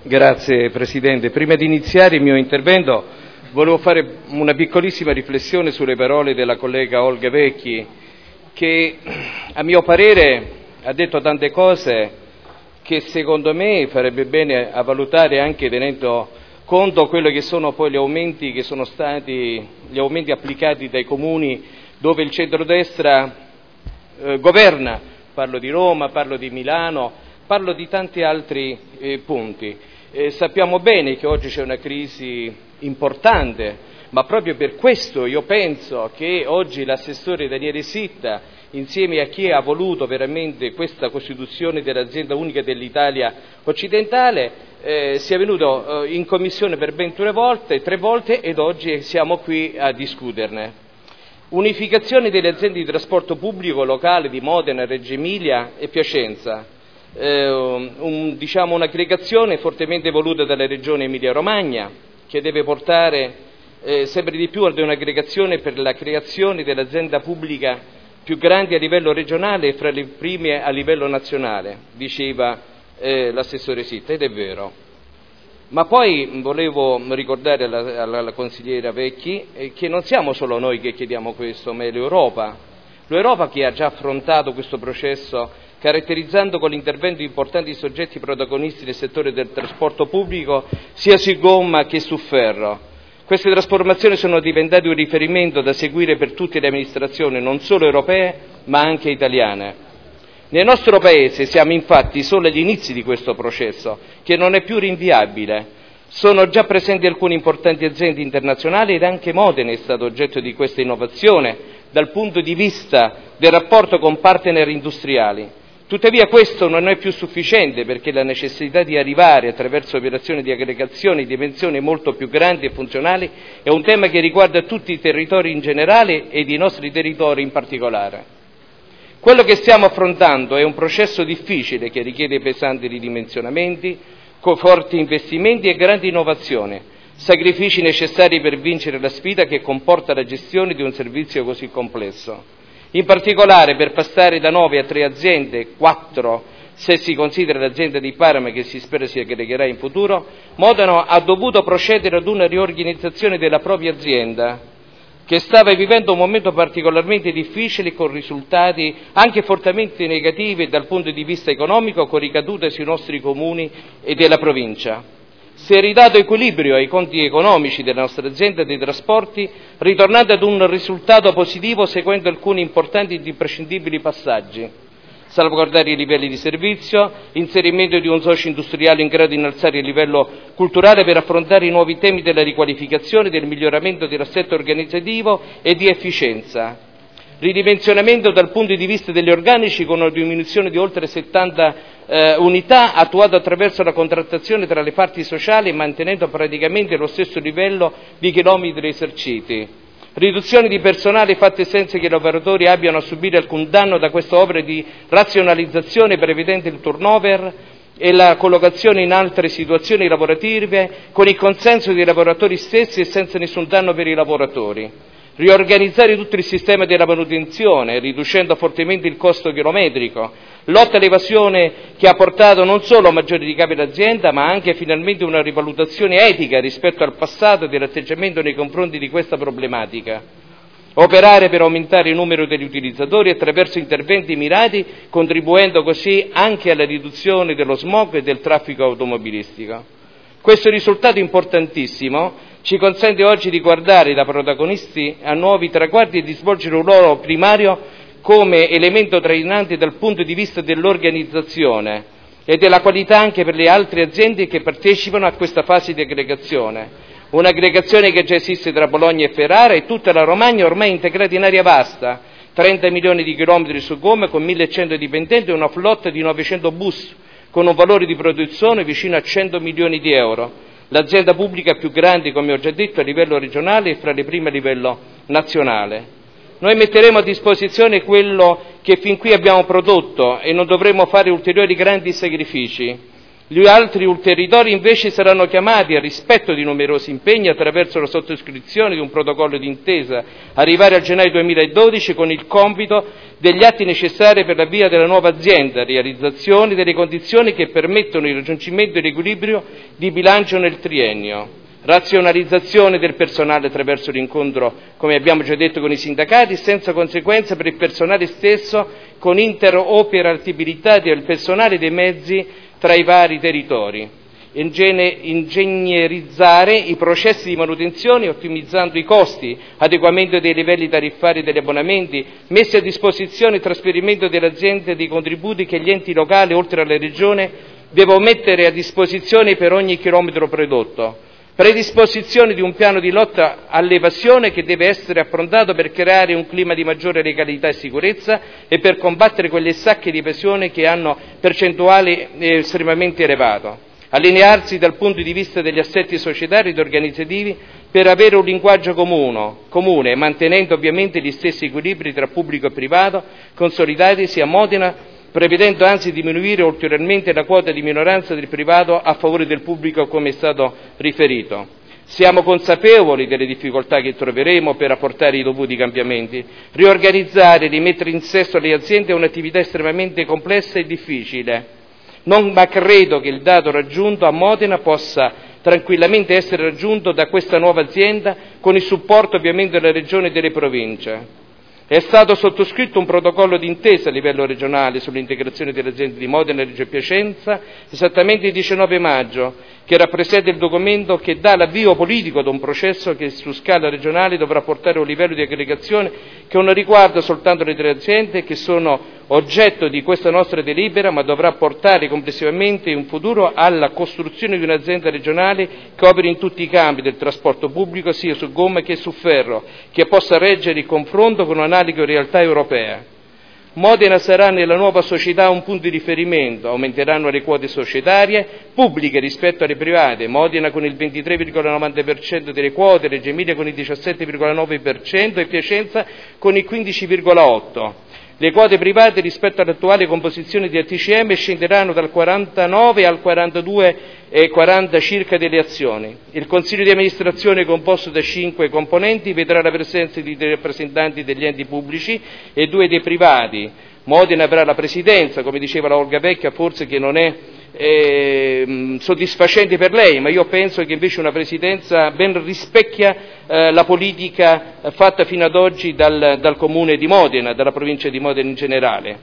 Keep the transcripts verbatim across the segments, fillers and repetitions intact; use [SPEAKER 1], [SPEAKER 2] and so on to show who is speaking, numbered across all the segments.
[SPEAKER 1] Grazie Presidente. Prima di iniziare il mio intervento volevo fare una piccolissima riflessione sulle parole della collega Olga Vecchi, che a mio parere ha detto tante cose che secondo me farebbe bene a valutare, anche tenendo conto quello che sono poi gli aumenti che sono stati gli aumenti applicati dai comuni dove il centrodestra eh, governa. Parlo di Roma, parlo di Milano, parlo di tanti altri eh, punti. Eh, sappiamo bene che oggi c'è una crisi importante, ma proprio per questo io penso che oggi l'assessore Daniele Sitta, insieme a chi ha voluto veramente questa costituzione dell'azienda unica dell'Italia occidentale, eh, sia venuto eh, in commissione per ben tre volte, tre volte ed oggi siamo qui a discuterne. Unificazione delle aziende di trasporto pubblico locale di Modena, Reggio Emilia e Piacenza. Eh, un, diciamo un'aggregazione fortemente voluta dalla regione Emilia-Romagna, che deve portare eh, sempre di più ad un'aggregazione per la creazione dell'azienda pubblica più grande a livello regionale e fra le prime a livello nazionale, diceva eh, l'assessore Sitta, ed è vero. Ma poi volevo ricordare alla, alla, alla consigliera Vecchi eh, che non siamo solo noi che chiediamo questo, ma è l'Europa, l'Europa che ha già affrontato questo processo caratterizzando con l'intervento importanti soggetti protagonisti nel settore del trasporto pubblico sia su gomma che su ferro. Queste trasformazioni sono diventate un riferimento da seguire per tutte le amministrazioni, non solo europee ma anche italiane. Nel nostro Paese siamo infatti solo agli inizi di questo processo, che non è più rinviabile. Sono già presenti alcune importanti aziende internazionali ed anche Modena è stato oggetto di questa innovazione dal punto di vista del rapporto con partner industriali. Tuttavia questo non è più sufficiente, perché la necessità di arrivare attraverso operazioni di aggregazione di dimensioni molto più grandi e funzionali è un tema che riguarda tutti i territori in generale ed i nostri territori in particolare. Quello che stiamo affrontando è un processo difficile che richiede pesanti ridimensionamenti, con forti investimenti e grandi innovazioni, sacrifici necessari per vincere la sfida che comporta la gestione di un servizio così complesso. In particolare, per passare da nove a tre aziende, quattro se si considera l'azienda di Parma che si spera si aggregherà in futuro, Modena ha dovuto procedere ad una riorganizzazione della propria azienda, che stava vivendo un momento particolarmente difficile con risultati anche fortemente negativi dal punto di vista economico, con ricadute sui nostri comuni e della provincia. Si è ridato equilibrio ai conti economici della nostra azienda dei trasporti, ritornando ad un risultato positivo seguendo alcuni importanti ed imprescindibili passaggi: salvaguardare i livelli di servizio, inserimento di un socio industriale in grado di innalzare il livello culturale per affrontare i nuovi temi della riqualificazione, del miglioramento dell'assetto organizzativo e di efficienza, ridimensionamento dal punto di vista degli organici con una diminuzione di oltre settanta eh, unità attuata attraverso la contrattazione tra le parti sociali, mantenendo praticamente lo stesso livello di chilometri eserciti, riduzione di personale fatte senza che i lavoratori abbiano a subire alcun danno da questa opera di razionalizzazione, prevedendo il turnover e la collocazione in altre situazioni lavorative con il consenso dei lavoratori stessi e senza nessun danno per i lavoratori. Riorganizzare tutto il sistema della manutenzione, riducendo fortemente il costo chilometrico, lotta all'evasione che ha portato non solo a maggiori ricavi d'azienda, ma anche finalmente una rivalutazione etica rispetto al passato dell'atteggiamento nei confronti di questa problematica. Operare per aumentare il numero degli utilizzatori attraverso interventi mirati, contribuendo così anche alla riduzione dello smog e del traffico automobilistico. Questo risultato importantissimo ci consente oggi di guardare da protagonisti a nuovi traguardi e di svolgere un ruolo primario come elemento trainante dal punto di vista dell'organizzazione e della qualità anche per le altre aziende che partecipano a questa fase di aggregazione. Un'aggregazione che già esiste tra Bologna e Ferrara e tutta la Romagna ormai integrata in area vasta, trenta milioni di chilometri su gomma con millecento dipendenti e una flotta di novecento bus con un valore di produzione vicino a cento milioni di euro. L'azienda pubblica più grande, come ho già detto, a livello regionale e fra le prime a livello nazionale. Noi metteremo a disposizione quello che fin qui abbiamo prodotto e non dovremo fare ulteriori grandi sacrifici. Gli altri territori invece saranno chiamati al rispetto di numerosi impegni attraverso la sottoscrizione di un protocollo d'intesa, arrivare a gennaio duemiladodici con il compito degli atti necessari per l'avvio della nuova azienda, realizzazione delle condizioni che permettono il raggiungimento dell'equilibrio di bilancio nel triennio, razionalizzazione del personale attraverso l'incontro, come abbiamo già detto, con i sindacati, senza conseguenza per il personale stesso, con interoperabilità del personale e dei mezzi tra i vari territori, ingegnerizzare i processi di manutenzione ottimizzando i costi, adeguamento dei livelli tariffari degli abbonamenti, messi a disposizione e trasferimento delle aziende dei contributi che gli enti locali, oltre alla Regione, devono mettere a disposizione per ogni chilometro prodotto. Predisposizione di un piano di lotta all'evasione che deve essere affrontato per creare un clima di maggiore legalità e sicurezza e per combattere quelle sacche di evasione che hanno percentuali estremamente elevate. Allinearsi dal punto di vista degli assetti societari ed organizzativi per avere un linguaggio comune, comune, mantenendo ovviamente gli stessi equilibri tra pubblico e privato, consolidatisi a Modena, prevedendo anzi di diminuire ulteriormente la quota di minoranza del privato a favore del pubblico, come è stato riferito. Siamo consapevoli delle difficoltà che troveremo per apportare i dovuti cambiamenti. Riorganizzare e rimettere in sesto le aziende è un'attività estremamente complessa e difficile, non, ma credo che il dato raggiunto a Modena possa tranquillamente essere raggiunto da questa nuova azienda con il supporto ovviamente della Regione e delle province. È stato sottoscritto un protocollo d'intesa a livello regionale sull'integrazione delle aziende di Modena e Reggio Piacenza esattamente il diciannove maggio, che rappresenta il documento che dà l'avvio politico ad un processo che su scala regionale dovrà portare a un livello di aggregazione che non riguarda soltanto le tre aziende che sono oggetto di questa nostra delibera, ma dovrà portare complessivamente in futuro alla costruzione di un'azienda regionale che operi in tutti i campi del trasporto pubblico, sia su gomma che su ferro, che possa reggere il confronto con un'analoga realtà europea. Modena sarà nella nuova società un punto di riferimento, aumenteranno le quote societarie pubbliche rispetto alle private, Modena con il ventitré virgola novanta per cento delle quote, Reggio Emilia con il diciassette virgola nove per cento e Piacenza con il quindici virgola otto per cento. Le quote private rispetto all'attuale composizione di A T C M scenderanno dal quarantanove al quarantadue e quaranta circa delle azioni. Il Consiglio di amministrazione, composto da cinque componenti, vedrà la presenza di dei rappresentanti degli enti pubblici e due dei privati. Modena avrà la presidenza, come diceva la Olga Vecchia, forse che non è eh, soddisfacente per lei, ma io penso che invece una presidenza ben rispecchia eh, la politica fatta fino ad oggi dal, dal Comune di Modena, dalla provincia di Modena in generale.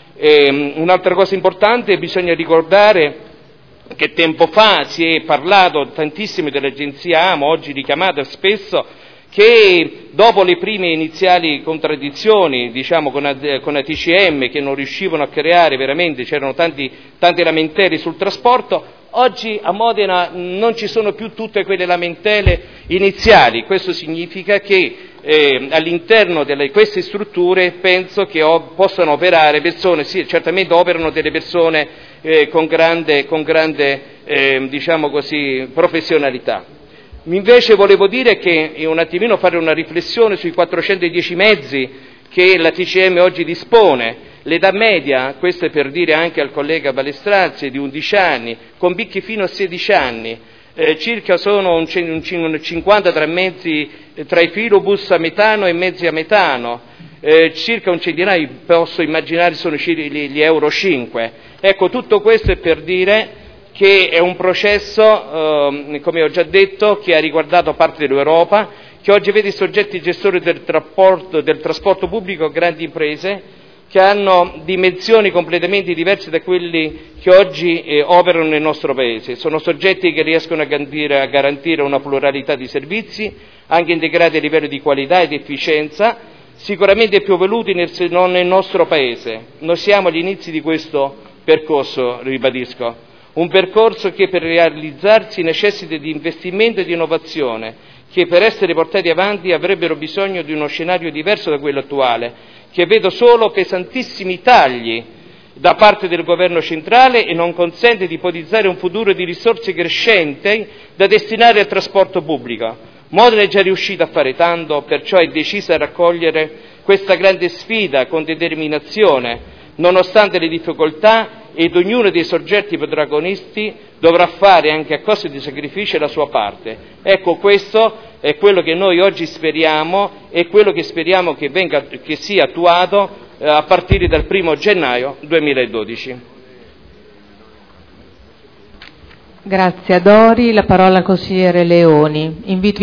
[SPEAKER 1] E, un'altra cosa importante, bisogna ricordare che tempo fa si è parlato tantissimo dell'agenzia A M O, oggi richiamata spesso, che dopo le prime iniziali contraddizioni, diciamo, con A T C M, che non riuscivano a creare veramente, c'erano tanti, tante lamentele sul trasporto, oggi a Modena non ci sono più tutte quelle lamentele iniziali. Questo significa che eh, all'interno di queste strutture penso che ho, possano operare persone, sì, certamente operano delle persone eh, con grande, con grande eh, diciamo così, professionalità. Invece volevo dire che un attimino fare una riflessione sui quattrocentodieci mezzi che l'A T C M oggi dispone. L'età media, questo è per dire anche al collega Balestrazzi, è di undici anni, con picchi fino a sedici anni, eh, circa sono un, un cinquanta tra mezzi, tra i filobus a metano e mezzi a metano, eh, circa un centinaio, posso immaginare, sono gli, gli Euro cinque. Ecco, tutto questo è per dire che è un processo, eh, come ho già detto, che ha riguardato parte dell'Europa, che oggi vede i soggetti gestori del trasporto, del trasporto pubblico grandi imprese, che hanno dimensioni completamente diverse da quelli che oggi eh, operano nel nostro Paese. Sono soggetti che riescono a garantire, a garantire una pluralità di servizi, anche integrati a livello di qualità ed efficienza, sicuramente più evoluti nel, non nel nostro Paese. Noi siamo agli inizi di questo percorso, ribadisco. Un percorso che per realizzarsi necessita di investimento e di innovazione, che per essere portati avanti avrebbero bisogno di uno scenario diverso da quello attuale, che vedo solo pesantissimi tagli da parte del governo centrale e non consente di ipotizzare un futuro di risorse crescenti da destinare al trasporto pubblico. Modena è già riuscita a fare tanto, perciò è decisa a raccogliere questa grande sfida con determinazione, nonostante le difficoltà, ed ognuno dei soggetti protagonisti dovrà fare, anche a costo di sacrificio, la sua parte. Ecco, questo è quello che noi oggi speriamo e quello che speriamo che, venga, che sia attuato eh, a partire dal primo gennaio duemiladodici.
[SPEAKER 2] Grazie a Dori. La parola al consigliere Leoni. Invito